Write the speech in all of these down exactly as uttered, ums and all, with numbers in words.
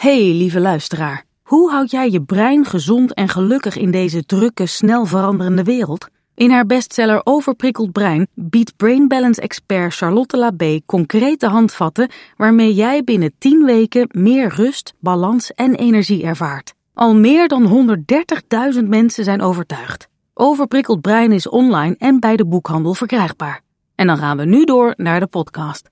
Hey, lieve luisteraar. Hoe houd jij je brein gezond en gelukkig in deze drukke, snel veranderende wereld? In haar bestseller Overprikkeld Brein biedt Brain Balance-expert Charlotte Labé concrete handvatten waarmee jij binnen tien weken meer rust, balans en energie ervaart. Al meer dan honderddertigduizend mensen zijn overtuigd. Overprikkeld Brein is online en bij de boekhandel verkrijgbaar. En dan gaan we nu door naar de podcast.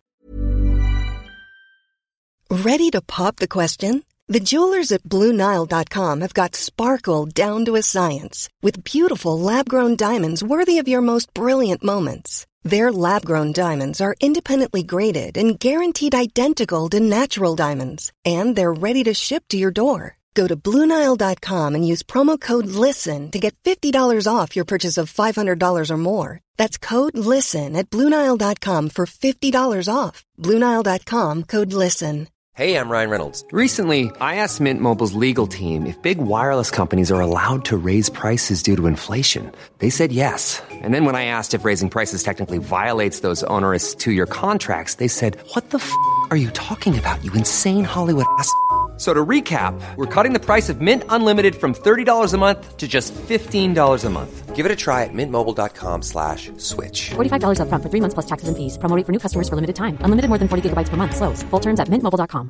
Ready to pop the question? The jewelers at Blue Nile dot com have got sparkle down to a science with beautiful lab-grown diamonds worthy of your most brilliant moments. Their lab-grown diamonds are independently graded and guaranteed identical to natural diamonds, and they're ready to ship to your door. Go to Blue Nile dot com and use promo code LISTEN to get fifty dollars off your purchase of five hundred dollars or more. That's code LISTEN at Blue Nile dot com for fifty dollars off. Blue Nile dot com, code LISTEN. Hey, I'm Ryan Reynolds. Recently, I asked Mint Mobile's legal team if big wireless companies are allowed to raise prices due to inflation. They said yes. And then when I asked if raising prices technically violates those onerous two-year contracts, they said, what the f*** are you talking about, you insane Hollywood ass f- So to recap, we're cutting the price of Mint Unlimited from thirty dollars a month to just fifteen dollars a month. Give it a try at mintmobile.com slash switch. forty-five dollars up front for three months plus taxes and fees. Promo rate for new customers for limited time. Unlimited more than forty gigabytes per month. Slows full terms at mint mobile dot com.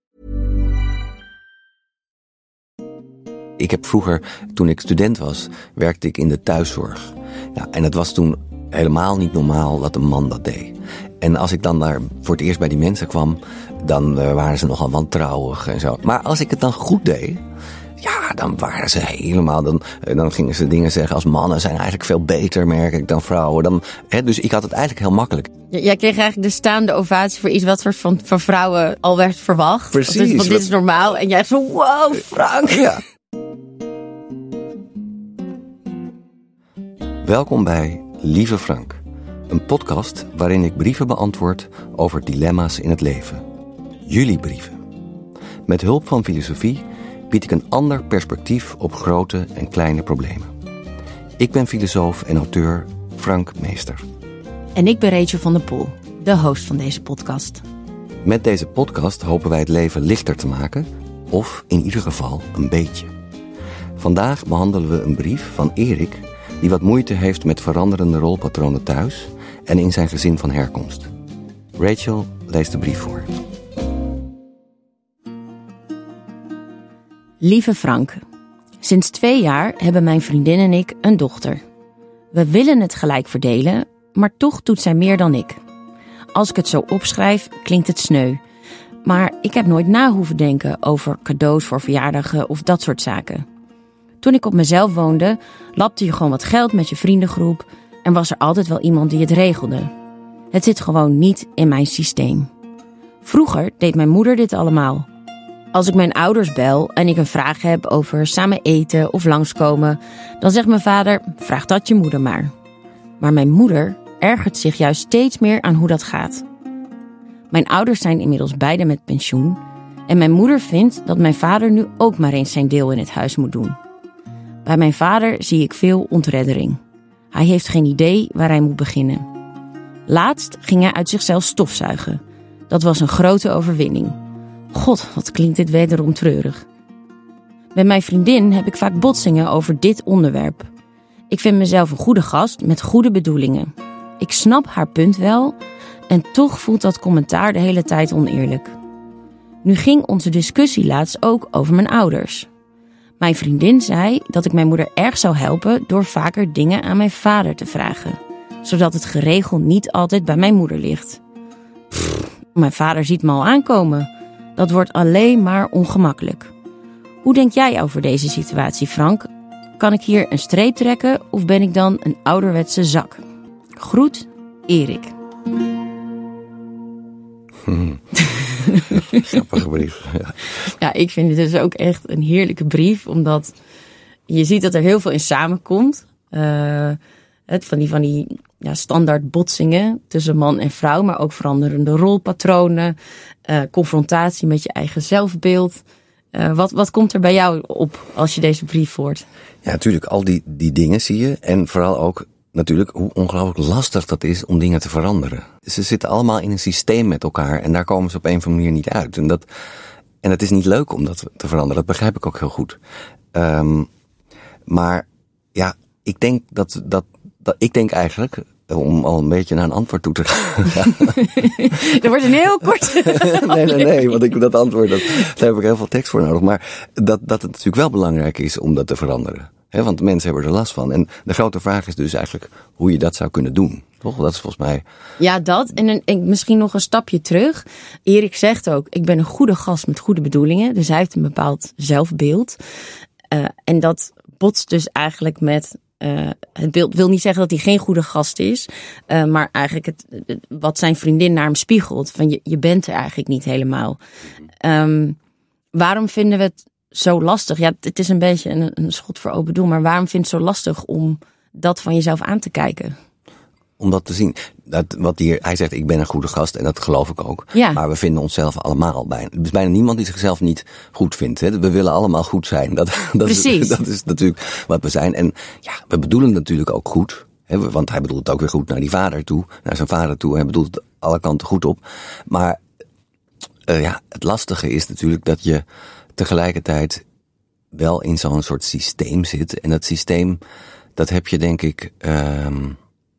Ik heb vroeger, toen ik student was, werkte ik in de thuiszorg. Ja, en het was toen helemaal niet normaal dat een man dat deed. En als ik dan daar voor het eerst bij die mensen kwam, dan uh, waren ze nogal wantrouwig en zo. Maar als ik het dan goed deed, ja, dan waren ze helemaal, dan, dan gingen ze dingen zeggen als mannen zijn eigenlijk veel beter, merk ik, dan vrouwen. Dan, hè, dus ik had het eigenlijk heel makkelijk. Jij kreeg eigenlijk de staande ovatie voor iets wat van, van vrouwen al werd verwacht. Precies. Dus, want dit is normaal. En jij zo, wow, Frank. Ja. Welkom bij Lieve Frank. Een podcast waarin ik brieven beantwoord over dilemma's in het leven. Jullie brieven. Met hulp van filosofie bied ik een ander perspectief op grote en kleine problemen. Ik ben filosoof en auteur Frank Meester. En ik ben Rachel van der Poel, de host van deze podcast. Met deze podcast hopen wij het leven lichter te maken, of in ieder geval een beetje. Vandaag behandelen we een brief van Erik, die wat moeite heeft met veranderende rolpatronen thuis en in zijn gezin van herkomst. Rachel leest de brief voor. Lieve Frank, sinds twee jaar hebben mijn vriendin en ik een dochter. We willen het gelijk verdelen, maar toch doet zij meer dan ik. Als ik het zo opschrijf, klinkt het sneu. Maar ik heb nooit na hoeven denken over cadeaus voor verjaardagen of dat soort zaken. Toen ik op mezelf woonde, lapte je gewoon wat geld met je vriendengroep en was er altijd wel iemand die het regelde. Het zit gewoon niet in mijn systeem. Vroeger deed mijn moeder dit allemaal. Als ik mijn ouders bel en ik een vraag heb over samen eten of langskomen, dan zegt mijn vader, vraag dat je moeder maar. Maar mijn moeder ergert zich juist steeds meer aan hoe dat gaat. Mijn ouders zijn inmiddels beide met pensioen en mijn moeder vindt dat mijn vader nu ook maar eens zijn deel in het huis moet doen. Bij mijn vader zie ik veel ontreddering. Hij heeft geen idee waar hij moet beginnen. Laatst ging hij uit zichzelf stofzuigen. Dat was een grote overwinning. God, wat klinkt dit wederom treurig. Met mijn vriendin heb ik vaak botsingen over dit onderwerp. Ik vind mezelf een goede gast met goede bedoelingen. Ik snap haar punt wel en toch voelt dat commentaar de hele tijd oneerlijk. Nu ging onze discussie laatst ook over mijn ouders. Mijn vriendin zei dat ik mijn moeder erg zou helpen door vaker dingen aan mijn vader te vragen, zodat het geregeld niet altijd bij mijn moeder ligt. Pff, mijn vader ziet me al aankomen. Dat wordt alleen maar ongemakkelijk. Hoe denk jij over deze situatie, Frank? Kan ik hier een streep trekken of ben ik dan een ouderwetse zak? Groet, Erik. Hmm. Grappige brief. Ja. Ja, ik vind het dus ook echt een heerlijke brief, omdat je ziet dat er heel veel in samenkomt. Uh, het van die, van die ja, standaard botsingen tussen man en vrouw, maar ook veranderende rolpatronen, uh, confrontatie met je eigen zelfbeeld. Uh, wat, wat komt er bij jou op als je deze brief hoort? Ja, natuurlijk, al die, die dingen zie je. En vooral ook natuurlijk hoe ongelooflijk lastig dat is om dingen te veranderen. Ze zitten allemaal in een systeem met elkaar en daar komen ze op een of andere manier niet uit. En dat, En het is niet leuk om dat te veranderen. Dat begrijp ik ook heel goed. Um, maar ja, ik denk dat, dat, dat ik denk eigenlijk, om al een beetje naar een antwoord toe te gaan. Er wordt een heel kort. nee, nee, nee, want ik dat antwoord, dat, daar heb ik heel veel tekst voor nodig. Maar dat, dat het natuurlijk wel belangrijk is om dat te veranderen. He, want de mensen hebben er last van. En de grote vraag is dus eigenlijk hoe je dat zou kunnen doen. Toch? Dat is volgens mij... Ja, dat. En een, en misschien nog een stapje terug. Erik zegt ook, ik ben een goede gast met goede bedoelingen. Dus hij heeft een bepaald zelfbeeld. Uh, en dat botst dus eigenlijk met... Uh, het wil, wil niet zeggen dat hij geen goede gast is. Uh, maar eigenlijk het, wat zijn vriendin naar hem spiegelt. Van je, je bent er eigenlijk niet helemaal. Um, waarom vinden we het zo lastig? Ja, het is een beetje een, een schot voor open doel. Maar waarom vind je het zo lastig om dat van jezelf aan te kijken? Om dat te zien. Dat, wat hier, hij zegt, ik ben een goede gast. En dat geloof ik ook. Ja. Maar we vinden onszelf allemaal bijna. Er is bijna niemand die zichzelf niet goed vindt. Hè? We willen allemaal goed zijn. Dat, dat, Precies. Is, dat is natuurlijk wat we zijn. En ja, we bedoelen het natuurlijk ook goed. Hè? Want hij bedoelt het ook weer goed naar die vader toe. Naar zijn vader toe. Hij bedoelt het alle kanten goed op. Maar uh, ja, het lastige is natuurlijk dat je tegelijkertijd wel in zo'n soort systeem zit. En dat systeem, dat heb je denk ik... Um,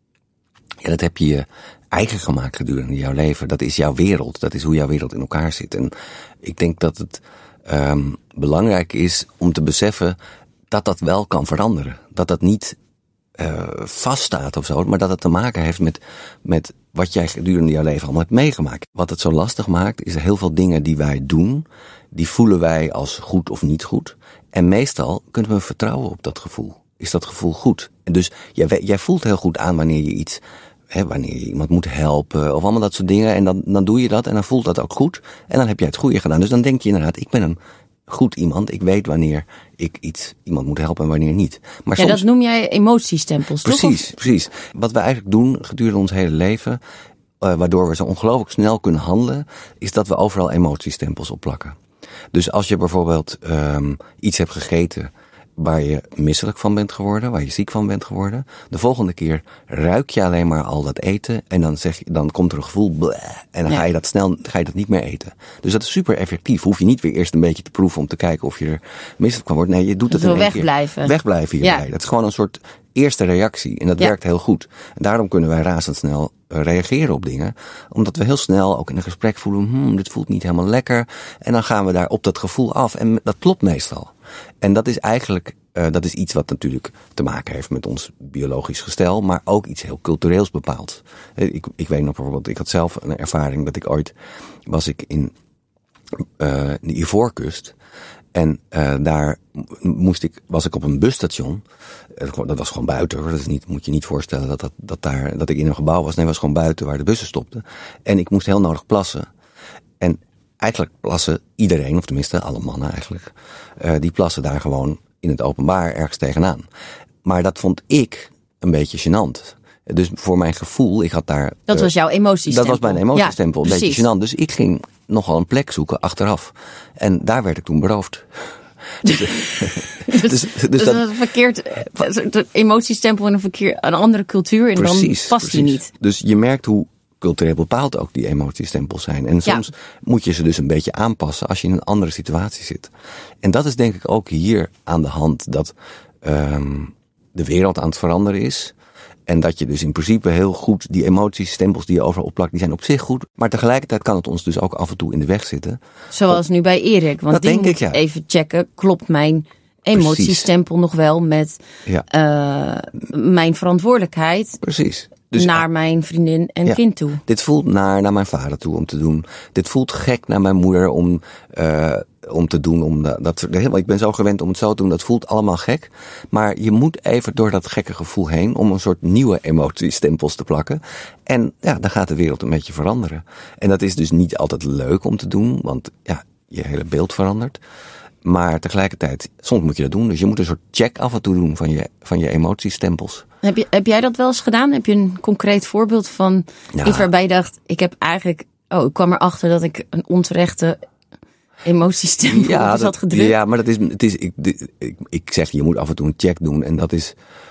Ja, dat heb je je eigen gemaakt gedurende jouw leven. Dat is jouw wereld. Dat is hoe jouw wereld in elkaar zit. En ik denk dat het um, belangrijk is om te beseffen dat dat wel kan veranderen. Dat dat niet uh, vaststaat of zo, maar dat het te maken heeft met, met wat jij gedurende jouw leven allemaal hebt meegemaakt. Wat het zo lastig maakt, is er heel veel dingen die wij doen, die voelen wij als goed of niet goed. En meestal kunnen we vertrouwen op dat gevoel. Is dat gevoel goed? En dus jij, jij voelt heel goed aan wanneer je iets... He, wanneer je iemand moet helpen of allemaal dat soort dingen. En dan, dan doe je dat en dan voelt dat ook goed. En dan heb jij het goede gedaan. Dus dan denk je inderdaad, ik ben een goed iemand. Ik weet wanneer ik iets iemand moet helpen en wanneer niet. Maar ja, soms... dat noem jij emotiestempels, toch? Precies, precies. Wat we eigenlijk doen gedurende ons hele leven, uh, waardoor we zo ongelooflijk snel kunnen handelen, is dat we overal emotiestempels opplakken. Dus als je bijvoorbeeld um, iets hebt gegeten waar je misselijk van bent geworden, waar je ziek van bent geworden. De volgende keer ruik je alleen maar al dat eten en dan zeg je, dan komt er een gevoel bleh, en dan ja. ga je dat snel, ga je dat niet meer eten. Dus dat is super effectief. Hoef je niet weer eerst een beetje te proeven om te kijken of je er misselijk van wordt. Nee, je doet het in één keer. Wegblijven. Wegblijven hierbij. Ja. Dat is gewoon een soort eerste reactie en dat ja. werkt heel goed. En daarom kunnen wij razendsnel reageren op dingen, omdat we heel snel ook in een gesprek voelen, hmm, dit voelt niet helemaal lekker. En dan gaan we daar op dat gevoel af en dat klopt meestal. En dat is eigenlijk, uh, dat is iets wat natuurlijk te maken heeft met ons biologisch gestel, maar ook iets heel cultureels bepaald. Ik, ik weet nog bijvoorbeeld, ik had zelf een ervaring dat ik ooit, was ik in uh, de Ivoorkust. En uh, daar moest ik, was ik op een busstation. Dat was gewoon buiten hoor. Dat is niet, moet je niet voorstellen dat, dat, dat, daar, dat ik in een gebouw was. Nee, het was gewoon buiten waar de bussen stopten. En ik moest heel nodig plassen. En eigenlijk plassen iedereen, of tenminste alle mannen eigenlijk, uh, die plassen daar gewoon in het openbaar ergens tegenaan. Maar dat vond ik een beetje gênant. Dus voor mijn gevoel, ik had daar... Dat uh, was jouw emotiestempel. Dat was mijn emotiestempel, ja, een beetje gênant. Dus ik ging nogal een plek zoeken achteraf. En daar werd ik toen beroofd. dus, dus, dus, dus dat is een verkeerd de emotiestempel in een, verkeer, een andere cultuur en precies, dan past die niet. Dus je merkt hoe cultureel bepaald ook die emotiestempels zijn. En soms ja. moet je ze dus een beetje aanpassen als je in een andere situatie zit. En dat is denk ik ook hier aan de hand, dat um, de wereld aan het veranderen is. En dat je dus in principe heel goed die emotiestempels die je overal opplakt, die zijn op zich goed. Maar tegelijkertijd kan het ons dus ook af en toe in de weg zitten. Zoals op, nu bij Erik. Want dat die denk moet ik, ja. even checken, klopt mijn emotiestempel Precies. nog wel met ja. uh, mijn verantwoordelijkheid. Precies. Dus, naar mijn vriendin en ja, kind toe. Dit voelt naar, naar mijn vader toe om te doen. Dit voelt gek naar mijn moeder om, uh, om te doen. Om dat, ik ben zo gewend om het zo te doen. Dat voelt allemaal gek. Maar je moet even door dat gekke gevoel heen om een soort nieuwe emotiestempels te plakken. En ja, dan gaat de wereld een beetje veranderen. En dat is dus niet altijd leuk om te doen. Want ja, je hele beeld verandert. Maar tegelijkertijd, soms moet je dat doen. Dus je moet een soort check af en toe doen van je, van je emotiestempels. Heb, je, heb jij dat wel eens gedaan? Heb je een concreet voorbeeld van ja. iets waarbij je dacht, ik heb eigenlijk, oh, ik kwam erachter dat ik een onterechte emotiestempel ja, had dat, gedrukt? Ja, maar dat is, het is ik, ik, ik zeg, je moet af en toe een check doen en dat is,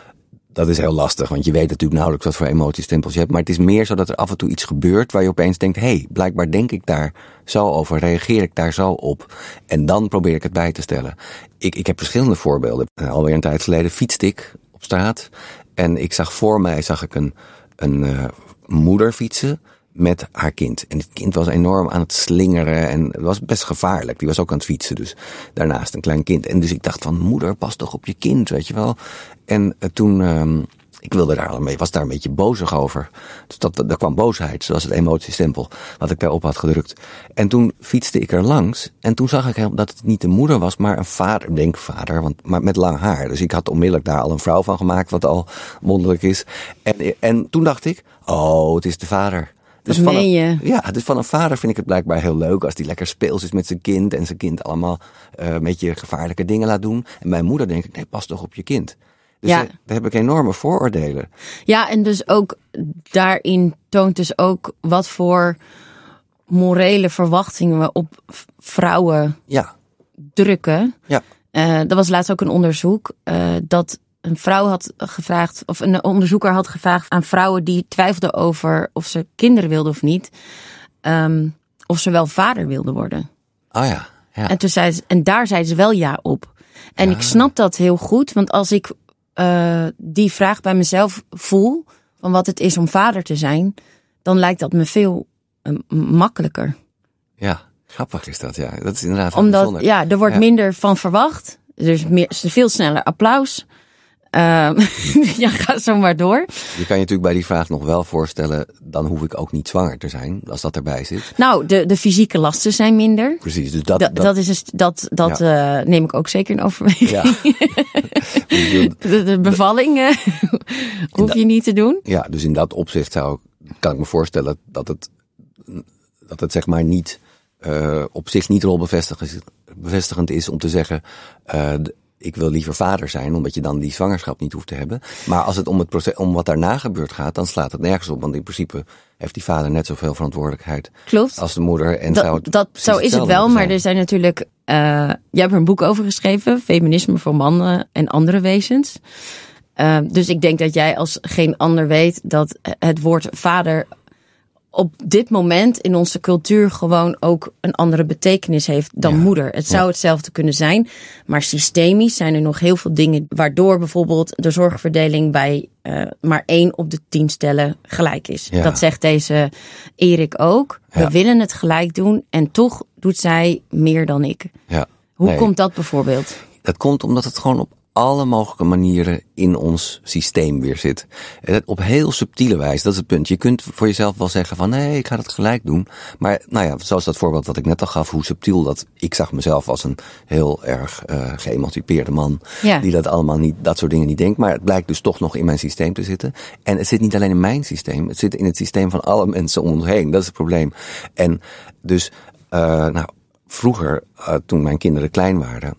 dat is heel lastig, want je weet natuurlijk nauwelijks wat voor emotiestempels je hebt. Maar het is meer zo dat er af en toe iets gebeurt waar je opeens denkt, hé, hey, blijkbaar denk ik daar zo over, reageer ik daar zo op. En dan probeer ik het bij te stellen. Ik, ik heb verschillende voorbeelden. Alweer een tijd geleden fietste ik op straat en ik zag voor mij zag ik een, een uh, moeder fietsen met haar kind. En het kind was enorm aan het slingeren en het was best gevaarlijk. Die was ook aan het fietsen, dus daarnaast een klein kind. En dus ik dacht van, moeder, pas toch op je kind, weet je wel. En uh, toen, um, ik wilde daar al een beetje, was daar een beetje bozig over. Dus dat, daar kwam boosheid, zoals het emotiestempel, wat ik daarop had gedrukt. En toen fietste ik er langs en toen zag ik dat het niet de moeder was, maar een vader, ik denk vader, want, maar met lang haar. Dus ik had onmiddellijk daar al een vrouw van gemaakt, wat al wonderlijk is. En, en toen dacht ik, oh, het is de vader. Dus Wat van meen je? een, ja, dus van een vader vind ik het blijkbaar heel leuk als die lekker speels is met zijn kind en zijn kind allemaal uh, een beetje gevaarlijke dingen laat doen. En mijn moeder denk ik, nee, pas toch op je kind. Dus ja. daar, daar heb ik enorme vooroordelen. Ja, en dus ook daarin toont dus ook wat voor morele verwachtingen we op vrouwen ja. drukken. Ja. Uh, er was laatst ook een onderzoek uh, dat een vrouw had gevraagd, of een onderzoeker had gevraagd aan vrouwen die twijfelden over of ze kinderen wilden of niet, um, of ze wel vader wilden worden. Oh ja. ja. En, toen zei ze, en daar zeiden ze wel ja op. En ja. ik snap dat heel goed, want als ik uh, die vraag bij mezelf voel, van wat het is om vader te zijn, dan lijkt dat me veel uh, makkelijker. Ja, grappig is dat, ja. Dat is inderdaad Omdat, bijzonder. ja, er wordt ja. minder van verwacht. Er is meer, veel sneller applaus. Uh, ja, ga zo maar door. Je kan je natuurlijk bij die vraag nog wel voorstellen, dan hoef ik ook niet zwanger te zijn, als dat erbij zit. Nou, de, de fysieke lasten zijn minder. Precies, dus dat... Da, dat, dat, is dus, dat, dat ja. uh, neem ik ook zeker in overweging. Ja. de, de bevalling uh, hoef dat, je niet te doen. Ja, dus in dat opzicht zou, kan ik me voorstellen dat het, dat het zeg maar niet, uh, op zich niet rolbevestigend bevestigend is om te zeggen, uh, ik wil liever vader zijn, omdat je dan die zwangerschap niet hoeft te hebben. Maar als het om het proces, om wat daarna gebeurd gaat, dan slaat het nergens op. Want in principe heeft die vader net zoveel verantwoordelijkheid Klopt. als de moeder. En dat, zou het dat, zo is het wel, maar er zijn natuurlijk, uh, jij hebt er een boek over geschreven, Feminisme voor mannen en andere wezens. Uh, dus ik denk dat jij als geen ander weet dat het woord vader op dit moment in onze cultuur gewoon ook een andere betekenis heeft dan ja. moeder. Het zou ja. hetzelfde kunnen zijn, maar systemisch zijn er nog heel veel dingen waardoor bijvoorbeeld de zorgverdeling bij uh, maar één op de tien stellen gelijk is. Ja. Dat zegt deze Erik ook. Ja. We willen het gelijk doen en toch doet zij meer dan ik. Ja. Hoe nee. komt dat bijvoorbeeld? Dat komt omdat het gewoon op alle mogelijke manieren in ons systeem weer zit. Op heel subtiele wijze, dat is het punt. Je kunt voor jezelf wel zeggen van nee, ik ga het gelijk doen. Maar nou ja, zoals dat voorbeeld wat ik net al gaf, hoe subtiel dat. Ik zag mezelf als een heel erg uh, geëmancipeerde man. Ja. Die dat allemaal niet, dat soort dingen niet denkt. Maar het blijkt dus toch nog in mijn systeem te zitten. En het zit niet alleen in mijn systeem. Het zit in het systeem van alle mensen om ons heen. Dat is het probleem. En dus, uh, nou, vroeger, uh, toen mijn kinderen klein waren,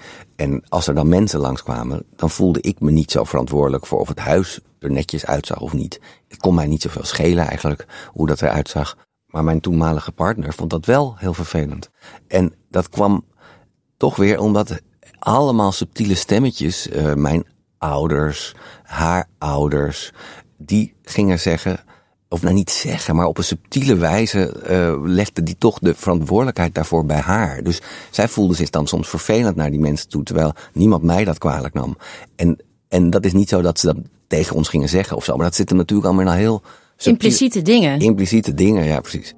en als er dan mensen langskwamen, dan voelde ik me niet zo verantwoordelijk voor of het huis er netjes uitzag of niet. Het kon mij niet zoveel schelen eigenlijk, hoe dat eruit zag. Maar mijn toenmalige partner vond dat wel heel vervelend. En dat kwam toch weer omdat allemaal subtiele stemmetjes, uh, mijn ouders, haar ouders, die gingen zeggen, of nou niet zeggen, maar op een subtiele wijze uh, legde die toch de verantwoordelijkheid daarvoor bij haar. Dus zij voelde zich dan soms vervelend naar die mensen toe, terwijl niemand mij dat kwalijk nam. En, en dat is niet zo dat ze dat tegen ons gingen zeggen of zo, maar dat zit er natuurlijk allemaal in al heel subtiel, impliciete dingen. Impliciete dingen, ja precies.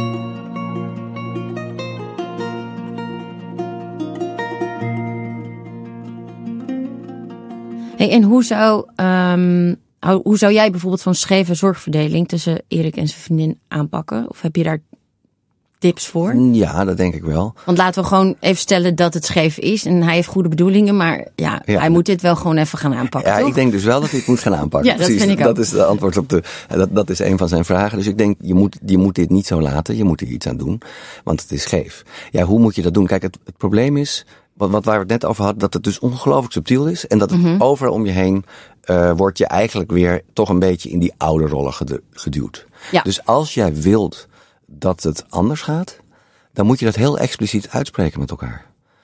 Hey, en hoe zou... Um... Hoe zou jij bijvoorbeeld zo'n scheve zorgverdeling tussen Erik en zijn vriendin aanpakken? Of heb je daar tips voor? Ja, dat denk ik wel. Want laten we gewoon even stellen dat het scheef is. En hij heeft goede bedoelingen, maar ja, ja hij moet dit wel gewoon even gaan aanpakken, Ja, toch? ik denk dus wel dat hij het moet gaan aanpakken. Ja, dat Precies, vind ik ook. Dat is de antwoord op de, dat, dat is een van zijn vragen. Dus ik denk, je moet, je moet dit niet zo laten. Je moet er iets aan doen, want het is scheef. Ja, hoe moet je dat doen? Kijk, het, het probleem is, wat, wat waar we het net over hadden, dat het dus ongelooflijk subtiel is. En dat het mm-hmm. overal om je heen Uh, word je eigenlijk weer toch een beetje in die oude rollen geduwd. Ja. Dus als jij wilt dat het anders gaat, dan moet je dat heel expliciet uitspreken met elkaar.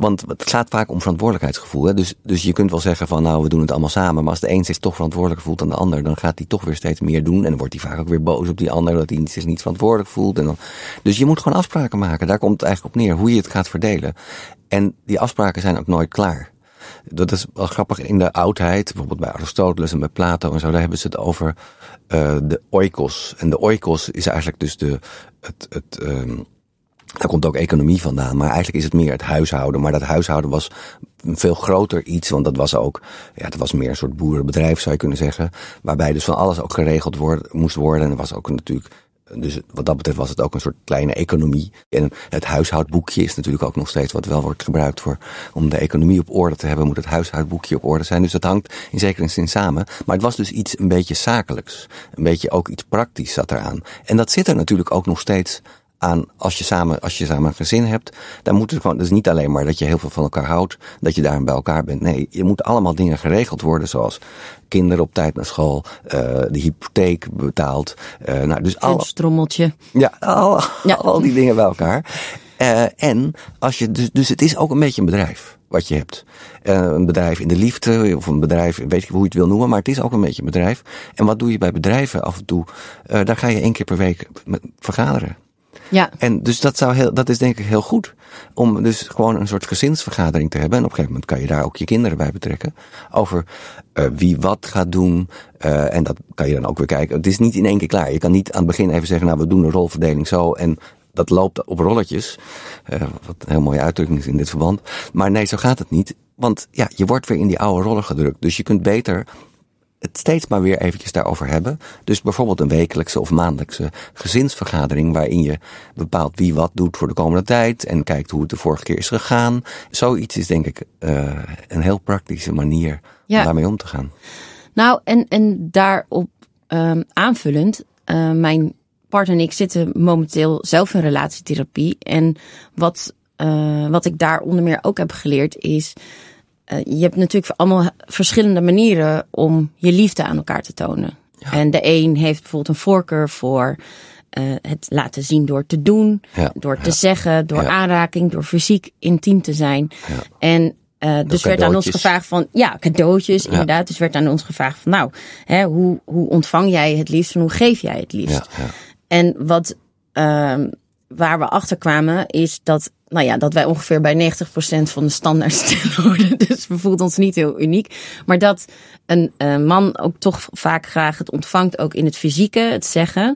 Want het gaat vaak om verantwoordelijkheidsgevoel. Hè? Dus, dus je kunt wel zeggen van nou, we doen het allemaal samen. Maar als de een zich toch verantwoordelijk voelt dan de ander, dan gaat hij toch weer steeds meer doen. En dan wordt hij vaak ook weer boos op die ander, dat hij zich niet verantwoordelijk voelt. En dan, dus je moet gewoon afspraken maken. Daar komt het eigenlijk op neer, hoe je het gaat verdelen. En die afspraken zijn ook nooit klaar. Dat is wel grappig in de oudheid, bijvoorbeeld bij Aristoteles en bij Plato en zo, daar hebben ze het over uh, de oikos. En de oikos is eigenlijk dus de, het, het, um, daar komt ook economie vandaan, maar eigenlijk is het meer het huishouden. Maar dat huishouden was een veel groter iets, want dat was ook, ja, dat was meer een soort boerenbedrijf zou je kunnen zeggen, waarbij dus van alles ook geregeld wordt, moest worden. En er was ook natuurlijk, dus wat dat betreft was het ook een soort kleine economie. En het huishoudboekje is natuurlijk ook nog steeds wat wel wordt gebruikt voor, om de economie op orde te hebben, moet het huishoudboekje op orde zijn. Dus dat hangt in zekere zin samen. Maar het was dus iets een beetje zakelijks. Een beetje ook iets praktisch zat eraan. En dat zit er natuurlijk ook nog steeds aan als je samen, als je samen een gezin hebt. Dan moet het gewoon, dus niet alleen maar dat je heel veel van elkaar houdt, dat je daar bij elkaar bent. Nee, je moet allemaal dingen geregeld worden, zoals kinderen op tijd naar school, uh, de hypotheek betaald. Uh, nou, dus al, een strommeltje. Ja, al, ja, al die dingen bij elkaar. Uh, en als je, dus, dus het is ook een beetje een bedrijf wat je hebt. Uh, een bedrijf in de liefde, of een bedrijf, weet ik hoe je het wil noemen, maar het is ook een beetje een bedrijf. En wat doe je bij bedrijven af en toe? Uh, daar ga je één keer per week vergaderen. Ja. En dus dat zou heel, dat is denk ik heel goed. Om dus gewoon een soort gezinsvergadering te hebben. En op een gegeven moment kan je daar ook je kinderen bij betrekken. Over uh, wie wat gaat doen. Uh, en dat kan je dan ook weer kijken. Het is niet in één keer klaar. Je kan niet aan het begin even zeggen, nou we doen de rolverdeling zo. En dat loopt op rolletjes. Uh, wat een heel mooie uitdrukking is in dit verband. Maar nee, zo gaat het niet. Want ja, je wordt weer in die oude rollen gedrukt. Dus je kunt beter het steeds maar weer eventjes daarover hebben. Dus bijvoorbeeld een wekelijkse of maandelijkse gezinsvergadering, waarin je bepaalt wie wat doet voor de komende tijd en kijkt hoe het de vorige keer is gegaan. Zoiets is denk ik uh, een heel praktische manier ja. om daarmee om te gaan. Nou, en, en daarop um, aanvullend, uh, mijn partner en ik zitten momenteel zelf in relatietherapie. En wat, uh, wat ik daar onder meer ook heb geleerd is, Uh, je hebt natuurlijk allemaal verschillende manieren om je liefde aan elkaar te tonen. Ja. En de een heeft bijvoorbeeld een voorkeur voor uh, het laten zien door te doen, ja. door te ja. zeggen, door ja. aanraking, door fysiek intiem te zijn. Ja. En uh, dus werd aan ons gevraagd van, ja, cadeautjes, ja. inderdaad. Dus werd aan ons gevraagd van, nou, hè, hoe, hoe ontvang jij het liefst en hoe geef jij het liefst? Ja. Ja. En wat, uh, waar we achter kwamen is dat, nou ja, dat wij ongeveer bij negentig procent van de standaard stellen worden. Dus we voelden ons niet heel uniek. Maar dat een uh, man ook toch vaak graag het ontvangt, ook in het fysieke, het zeggen.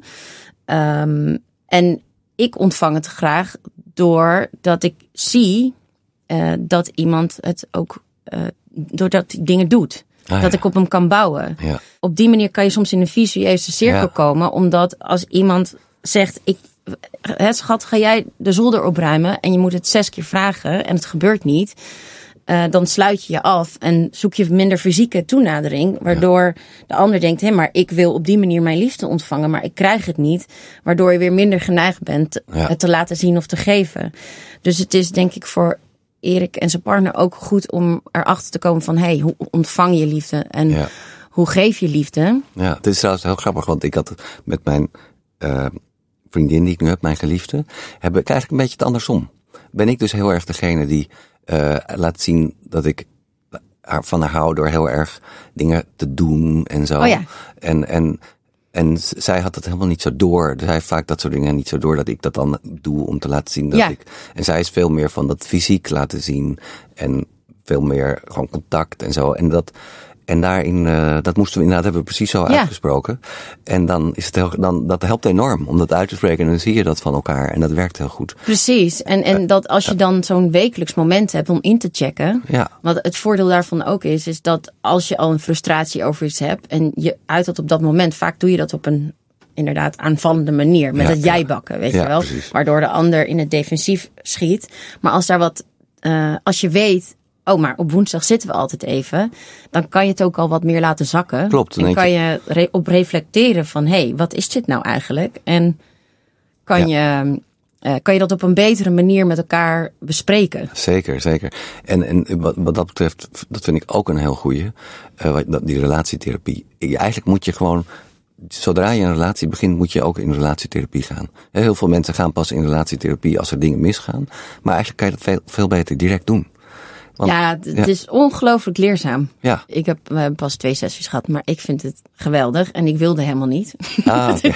Um, en ik ontvang het graag doordat ik zie uh, dat iemand het ook, uh, doordat hij dingen doet. Ah, dat ja. ik op hem kan bouwen. Ja. Op die manier kan je soms in een visueuze cirkel ja. komen. Omdat als iemand zegt, ik, hè, schat, ga jij de zolder opruimen en je moet het zes keer vragen en het gebeurt niet. Uh, dan sluit je je af en zoek je minder fysieke toenadering. Waardoor ja. de ander denkt, hé, maar ik wil op die manier mijn liefde ontvangen, maar ik krijg het niet. Waardoor je weer minder geneigd bent ja. het te laten zien of te geven. Dus het is denk ik voor Erik en zijn partner ook goed om erachter te komen van, hé, hey, hoe ontvang je liefde en ja. hoe geef je liefde? Ja, het is trouwens heel grappig, want ik had met mijn uh, vriendin die ik nu heb, mijn geliefde, heb ik eigenlijk een beetje het andersom. Ben ik dus heel erg degene die uh, laat zien dat ik haar, van haar hou door heel erg dingen te doen en zo. Oh ja. En, en, en zij had het helemaal niet zo door. Zij heeft vaak dat soort dingen niet zo door dat ik dat dan doe om te laten zien dat ja. ik. En zij is veel meer van dat fysiek laten zien en veel meer gewoon contact en zo. En dat, en daarin, uh, dat moesten we inderdaad, hebben we precies zo ja. uitgesproken. En dan is het heel, dan, dat helpt enorm om dat uit te spreken en dan zie je dat van elkaar en dat werkt heel goed. Precies. En, en dat als je dan zo'n wekelijks moment hebt om in te checken. Ja. Wat het voordeel daarvan ook is, is dat als je al een frustratie over iets hebt en je uit dat op dat moment, vaak doe je dat op een inderdaad aanvallende manier. Met ja, het jijbakken, weet ja, je wel. Precies. Waardoor de ander in het defensief schiet. Maar als daar wat, uh, als je weet, oh, maar op woensdag zitten we altijd even, dan kan je het ook al wat meer laten zakken. Klopt. En kan je re- op reflecteren van, hé, hey, wat is dit nou eigenlijk? En kan, ja. je, uh, kan je dat op een betere manier met elkaar bespreken. Zeker, zeker. En, en wat, wat dat betreft, dat vind ik ook een heel goeie, uh, die relatietherapie. Eigenlijk moet je gewoon, zodra je een relatie begint, moet je ook in relatietherapie gaan. Heel veel mensen gaan pas in relatietherapie als er dingen misgaan. Maar eigenlijk kan je dat veel, veel beter direct doen. Want, ja, het ja. is ongelooflijk leerzaam. Ja. Ik heb, we hebben pas twee sessies gehad, maar ik vind het geweldig. En ik wilde helemaal niet. Ah, okay.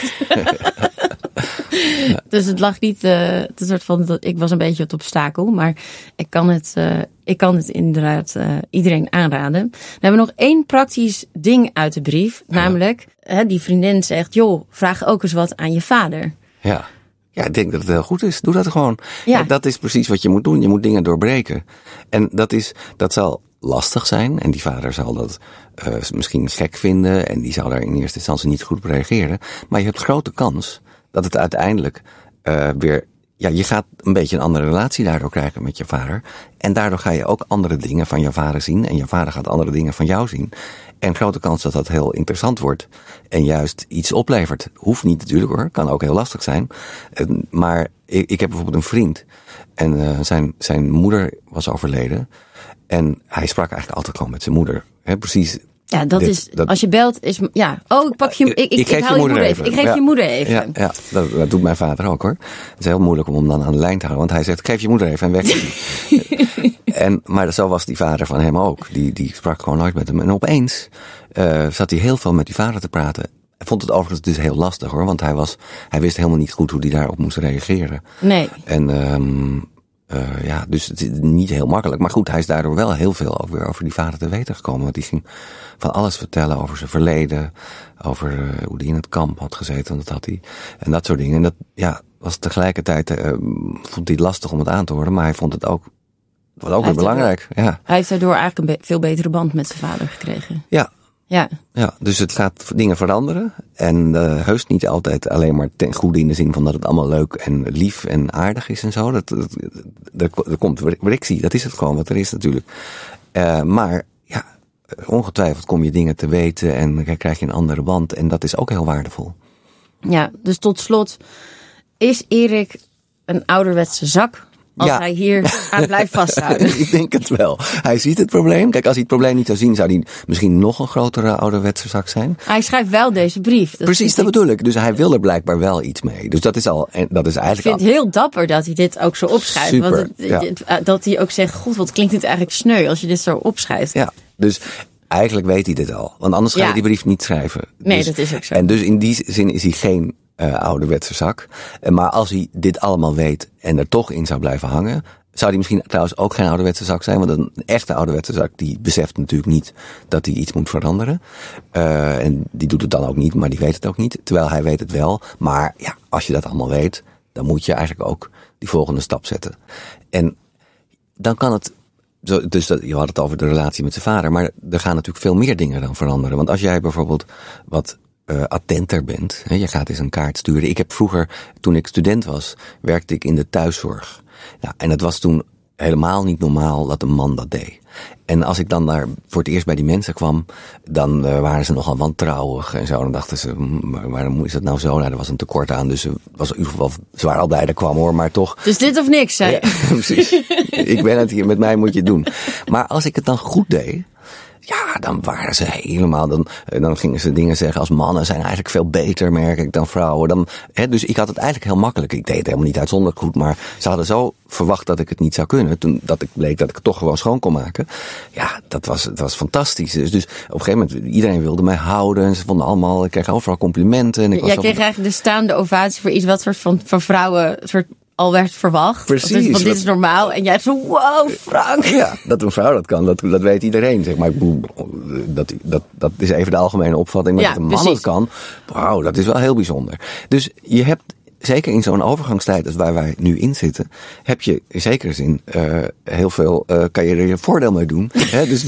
ja. Dus het lag niet, uh, het soort van, ik was een beetje het obstakel. Maar ik kan het, uh, ik kan het inderdaad uh, iedereen aanraden. We hebben nog één praktisch ding uit de brief. Ja. Namelijk, hè, die vriendin zegt, joh, vraag ook eens wat aan je vader. Ja. Ja, ik denk dat het heel goed is. Doe dat gewoon. Ja. Ja, dat is precies wat je moet doen. Je moet dingen doorbreken. En dat is, dat zal lastig zijn. En die vader zal dat uh, misschien gek vinden. En die zal daar in eerste instantie niet goed op reageren. Maar je hebt grote kans dat het uiteindelijk uh, weer... Ja, je gaat een beetje een andere relatie daardoor krijgen met je vader. En daardoor ga je ook andere dingen van je vader zien. En je vader gaat andere dingen van jou zien. En grote kans dat dat heel interessant wordt. En juist iets oplevert. Hoeft niet natuurlijk hoor. Kan ook heel lastig zijn. Maar ik, ik heb bijvoorbeeld een vriend. En uh, zijn, zijn moeder was overleden. En hij sprak eigenlijk altijd gewoon met zijn moeder. He, precies. Ja, dat dit, is, dat, als je belt, is, ja, oh, ik pak je, ik, ik, ik, geef ik haal je moeder even. even. Ik geef ja, je moeder even. Ja, ja dat, dat doet mijn vader ook hoor. Het is heel moeilijk om hem dan aan de lijn te houden, want hij zegt, geef je moeder even en weg. en, maar zo was die vader van hem ook. Die, die sprak gewoon nooit met hem. En opeens uh, zat hij heel veel met die vader te praten. Hij vond het overigens dus heel lastig hoor, want hij was, hij wist helemaal niet goed hoe hij daarop moest reageren. Nee. En, um, Uh, ja, dus het is niet heel makkelijk. Maar goed, hij is daardoor wel heel veel ook weer over die vader te weten gekomen. Want die ging van alles vertellen over zijn verleden. Over uh, hoe hij in het kamp had gezeten. Dat had hij. En dat soort dingen. En dat ja, was tegelijkertijd, uh, vond hij het lastig om het aan te horen. Maar hij vond het ook, was ook weer belangrijk. Daardoor, ja. Hij heeft daardoor eigenlijk een be- veel betere band met zijn vader gekregen. Ja. Ja. Ja, dus het gaat dingen veranderen. En uh, heus niet altijd alleen maar ten goede in de zin van dat het allemaal leuk en lief en aardig is en zo. Dat, dat, dat, dat komt frictie, dat is het gewoon wat er is natuurlijk. Uh, maar ja, ongetwijfeld kom je dingen te weten en dan krijg je een andere band. En dat is ook heel waardevol. Ja, dus tot slot, is Erik een ouderwetse zak? Als ja. hij hier aan blijft vasthouden. Ik denk het wel. Hij ziet het probleem. Kijk, als hij het probleem niet zou zien, zou hij misschien nog een grotere ouderwetse zak zijn. Hij schrijft wel deze brief. Dat Precies, dat ik... bedoel ik. Dus hij wil er blijkbaar wel iets mee. Dus dat is al, en dat is eigenlijk. Ik vind het heel dapper dat hij dit ook zo opschrijft. Super, want het, ja. het, dat hij ook zegt, god, wat klinkt dit eigenlijk sneu als je dit zo opschrijft. Ja, dus eigenlijk weet hij dit al. Want anders ga je ja. die brief niet schrijven. Nee, dus, dat is ook zo. En dus in die zin is hij geen uh, ouderwetse zak. Maar als hij dit allemaal weet en er toch in zou blijven hangen, zou die misschien trouwens ook geen ouderwetse zak zijn. Want een echte ouderwetse zak, die beseft natuurlijk niet dat hij iets moet veranderen. Uh, en die doet het dan ook niet, maar die weet het ook niet. Terwijl hij weet het wel. Maar ja, als je dat allemaal weet, dan moet je eigenlijk ook die volgende stap zetten. En dan kan het, dus dat, je had het over de relatie met zijn vader, maar er gaan natuurlijk veel meer dingen dan veranderen. Want als jij bijvoorbeeld wat Uh, attenter bent, hè, je gaat eens een kaart sturen. Ik heb vroeger, toen ik student was, werkte ik in de thuiszorg. Nou, en het was toen helemaal niet normaal dat een man dat deed. En als ik dan daar voor het eerst bij die mensen kwam, dan uh, waren ze nogal wantrouwig en zo. Dan dachten ze, maar waarom is dat nou zo? Nou, er was een tekort aan, dus was in ieder geval, ze waren al blij dat ik kwam hoor, maar toch. Dus dit of niks, hè? Ja, precies. Ik ben het hier, met mij moet je het doen. Maar als ik het dan goed deed, ja, dan waren ze helemaal, dan, dan gingen ze dingen zeggen als mannen zijn eigenlijk veel beter, merk ik, dan vrouwen. Dan, hè, dus ik had het eigenlijk heel makkelijk. Ik deed het helemaal niet uitzonderlijk goed, maar ze hadden zo verwacht dat ik het niet zou kunnen. Toen dat ik bleek dat ik het toch gewoon schoon kon maken. Ja, dat was, dat was fantastisch. Dus, dus op een gegeven moment, iedereen wilde mij houden. En ze vonden allemaal, ik kreeg overal complimenten. En ik Jij was kreeg van, eigenlijk de staande ovatie voor iets wat soort van, van vrouwen soort al werd verwacht. Precies. Dus, want dit is normaal. En jij hebt zo, wow, Frank. Ja, dat een vrouw dat kan, dat, dat weet iedereen. Zeg maar, dat, dat, dat is even de algemene opvatting. Maar ja, dat een man het kan, wauw, dat is wel heel bijzonder. Dus je hebt, zeker in zo'n overgangstijd als waar wij nu in zitten, heb je in zekere zin uh, heel veel, uh, kan je er je voordeel mee doen. Hè? Dus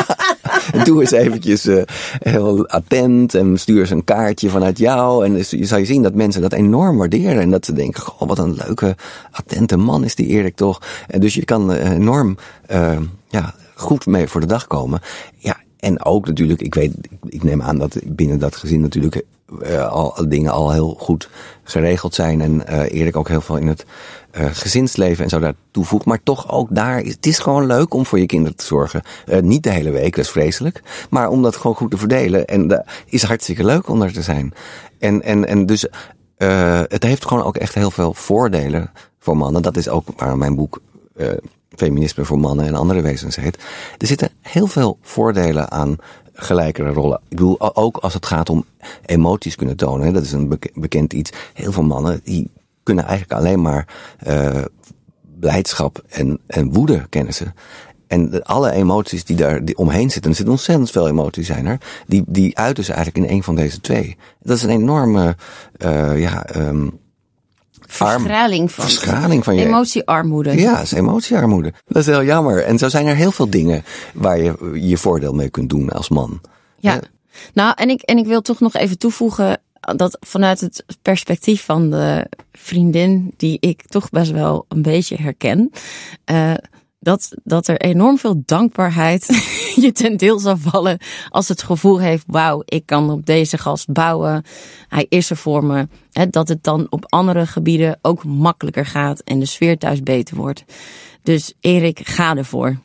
doe eens eventjes uh, heel attent en stuur eens een kaartje vanuit jou. En dus, je zal je zien dat mensen dat enorm waarderen. En dat ze denken, goh, wat een leuke, attente man is die Erik toch. En dus je kan uh, enorm uh, ja, goed mee voor de dag komen. Ja, en ook natuurlijk, ik weet, ik neem aan dat binnen dat gezin natuurlijk uh, al dingen al heel goed geregeld zijn. En uh, Erik ook heel veel in het uh, gezinsleven en zo daar toevoegt. Maar toch ook daar, is, het is gewoon leuk om voor je kinderen te zorgen. Uh, niet de hele week, dat is vreselijk. Maar om dat gewoon goed te verdelen. En dat is hartstikke leuk om er te zijn. En, en, en dus uh, het heeft gewoon ook echt heel veel voordelen voor mannen. Dat is ook waar mijn boek uh, Feminisme voor mannen en andere wezens heet. Er zitten heel veel voordelen aan gelijkere rollen. Ik bedoel, ook als het gaat om emoties kunnen tonen. Dat is een bekend iets. Heel veel mannen die kunnen eigenlijk alleen maar uh, blijdschap en, en woede kennen ze. En alle emoties die daar die omheen zitten, er zitten ontzettend veel emoties zijn er, die, die uiten ze eigenlijk in een van deze twee. Dat is een enorme, uh, ja, um, Verschraling van, verschraling van je emotiearmoede. Ja, dat is emotiearmoede. Dat is heel jammer. En zo zijn er heel veel dingen waar je je voordeel mee kunt doen als man. Ja, uh, nou en ik, en ik wil toch nog even toevoegen dat vanuit het perspectief van de vriendin die ik toch best wel een beetje herken, uh, dat, dat er enorm veel dankbaarheid je ten deel zal vallen als het gevoel heeft, wauw, ik kan op deze gast bouwen, hij is er voor me. He, dat het dan op andere gebieden ook makkelijker gaat en de sfeer thuis beter wordt. Dus Erik, ga ervoor.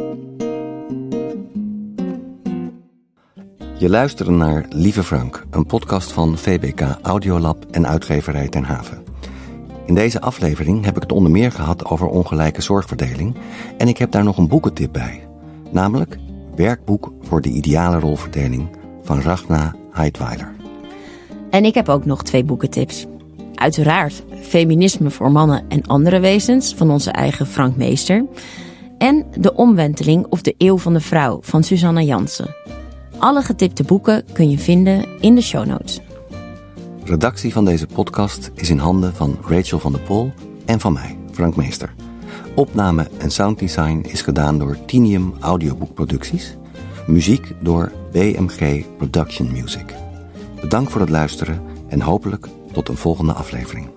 Je luisterde naar Lieve Frank, een podcast van V B K Audiolab en uitgeverij Ten Haven. In deze aflevering heb ik het onder meer gehad over ongelijke zorgverdeling en ik heb daar nog een boekentip bij. Namelijk Werkboek voor de ideale rolverdeling van Ragna Heidweiler. En ik heb ook nog twee boekentips. Uiteraard Feminisme voor mannen en andere wezens van onze eigen Frank Meester. En De Omwenteling of de Eeuw van de Vrouw van Susanna Jansen. Alle getipte boeken kun je vinden in de show notes. Redactie van deze podcast is in handen van Rachel van der Pol en van mij, Frank Meester. Opname en sounddesign is gedaan door Tinium Audioboekproducties. Muziek door B M G Production Music. Bedankt voor het luisteren en hopelijk tot een volgende aflevering.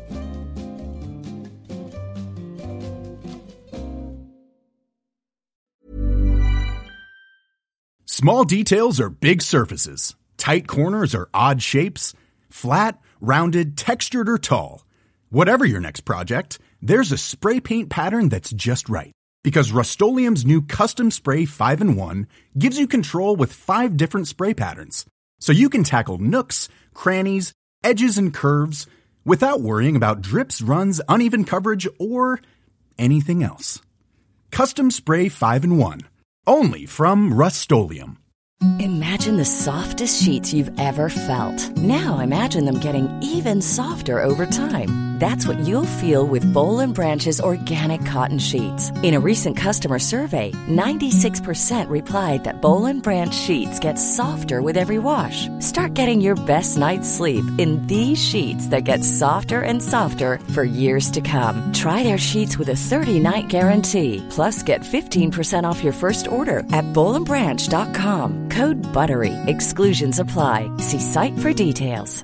Small details are big surfaces. Tight corners are odd shapes. Flat, rounded, textured, or tall. Whatever your next project, there's a spray paint pattern that's just right. Because Rust-Oleum's new Custom Spray five in one gives you control with five different spray patterns. So you can tackle nooks, crannies, edges, and curves without worrying about drips, runs, uneven coverage, or anything else. Custom Spray five in one. Only from Rust-Oleum. Imagine the softest sheets you've ever felt. Now imagine them getting even softer over time. That's what you'll feel with Boll and Branch's organic cotton sheets. In a recent customer survey, ninety-six percent replied that Boll and Branch sheets get softer with every wash. Start getting your best night's sleep in these sheets that get softer and softer for years to come. Try their sheets with a thirty-night guarantee. Plus, get fifteen percent off your first order at boll and branch dot com. Code BUTTERY. Exclusions apply. See site for details.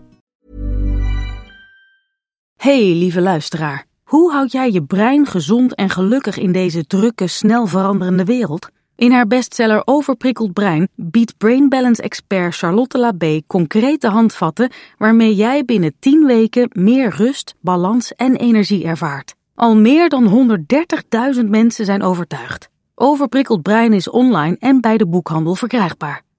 Hey, lieve luisteraar. Hoe houd jij je brein gezond en gelukkig in deze drukke, snel veranderende wereld? In haar bestseller Overprikkeld Brein biedt Brain Balance expert Charlotte Labé concrete handvatten waarmee jij binnen tien weken meer rust, balans en energie ervaart. Al meer dan honderddertigduizend mensen zijn overtuigd. Overprikkeld Brein is online en bij de boekhandel verkrijgbaar.